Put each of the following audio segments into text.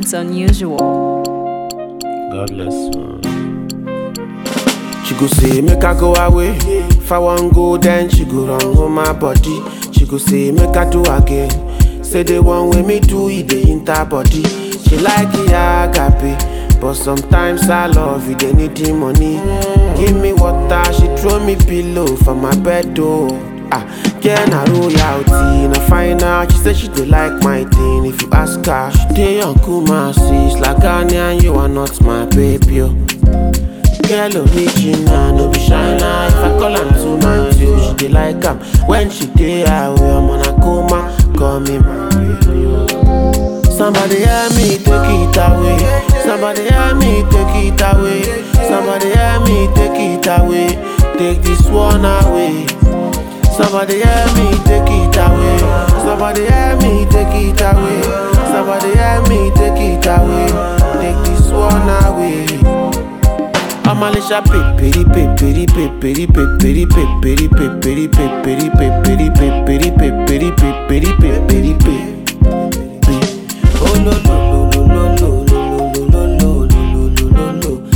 It's unusual. God bless you. She go say make I go away. If I want go, then she go run on my body. She go say make I do again. Say the one with me do it, the inter body. She like it agape, but sometimes I love it, they need the money. Give me water, she throw me pillow for my bed though. Get a royalty, na find out. She said she do like my thing. If you ask her, she dey on Kumasi. It's like Ghanaian, you are not my baby. Girl original, no be shiner. If I call am tonight, she dey like am. When she dey away, I'm on a coma. Call me my baby. Somebody help me take it away. Somebody help me take it away. Somebody help me take it away. Take this one away. Somebody help me take it away. Somebody help me take it away. Somebody help me take it away. Take this one away. I'm a lisha peperi peperi peperi peperi peperi peperi peperi peperi peperi peperi peperi peperi peperi. Oh no no no no no no no no no no no.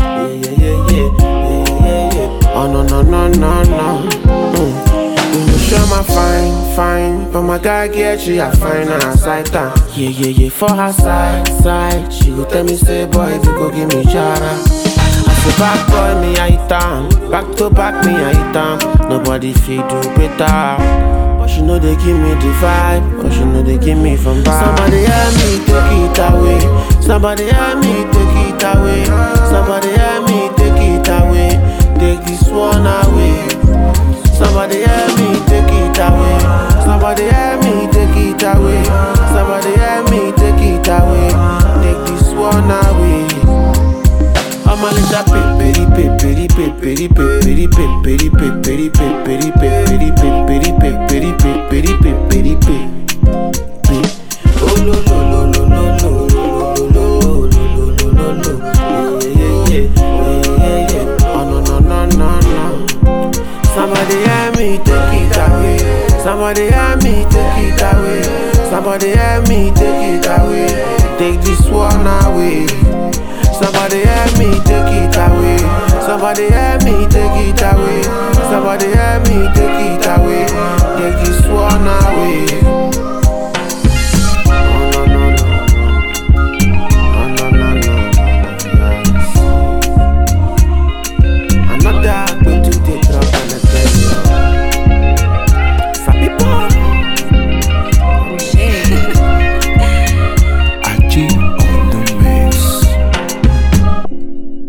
Yeah. Oh no no no no no. Sure my fine, but my guy get she a fine as I can. Yeah, for her side. She go tell me say boy, if you go give me chara. I say back boy, me I hit am. Back to back, me I hit am. Nobody feel do better. But she know they give me the vibe, but she know they give me from back. Somebody help me take it away. Somebody help me take it away. Somebody help me take it away. Take this one away. Somebody help me take it away. Somebody help me take it away. Somebody help me take it away. Take this one away. I'm a little peperi peperi peperi peperi peperi peperi peperi peperi peperi peperi peperi peperi peperi. Oh no no no no no no no no no no. Yeah. Oh no. Somebody help me take it away. Somebody help me take it away. Somebody help me take it away. Take this one away. Somebody help me take it away. Somebody help me take it away. Somebody help me take it away.